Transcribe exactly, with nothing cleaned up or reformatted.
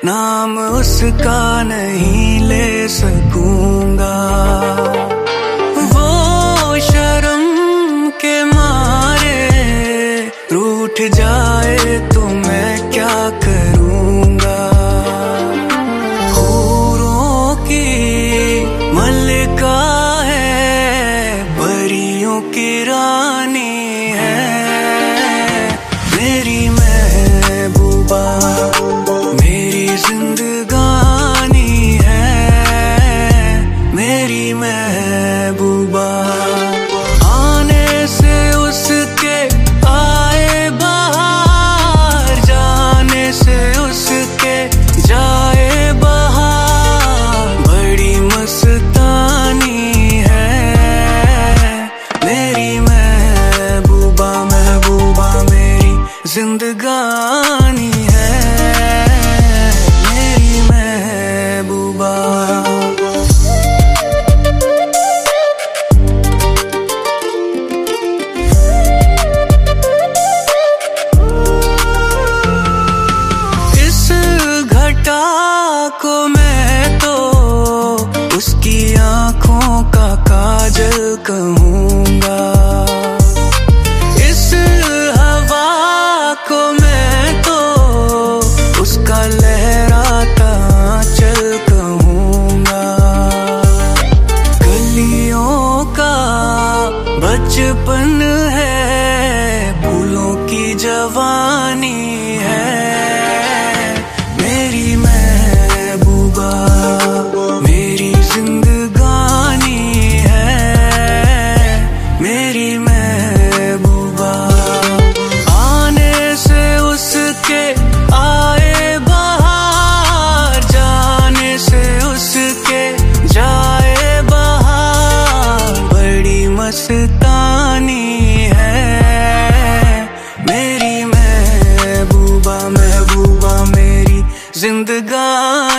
नाम उसका नहीं ले सकूंगा। वो शर्म के मारे रूठ जाए तो मैं क्या करूंगा। हूरों की मल्लिका है, परियों की रानी है, मेरी महबूबा मेरी जिंदगानी है, मेरी महबूबा। आने से उसके आए बहार, जाने से उसके जाए बहार, बड़ी मस्तानी है, मेरी महबूबा महबूबा मेरी जिंदगानी है, मेरी महबूबा। इस घटा को मैं तो उसकी आंखों का काजल कहूंगा। इस हवा को मैं तो उसका लहराता चल कहूंगा। गलियों का बचपन है, फूलों की जवानी है, मेरी महबूबा मेरी जिंदगानी है, मेरी महबूबा। आने से उसके आए बहार, जाने से उसके जाए बहार, बड़ी मस्तानी है, मेरी महबूबा महबूबा मेरी जिंदगानी।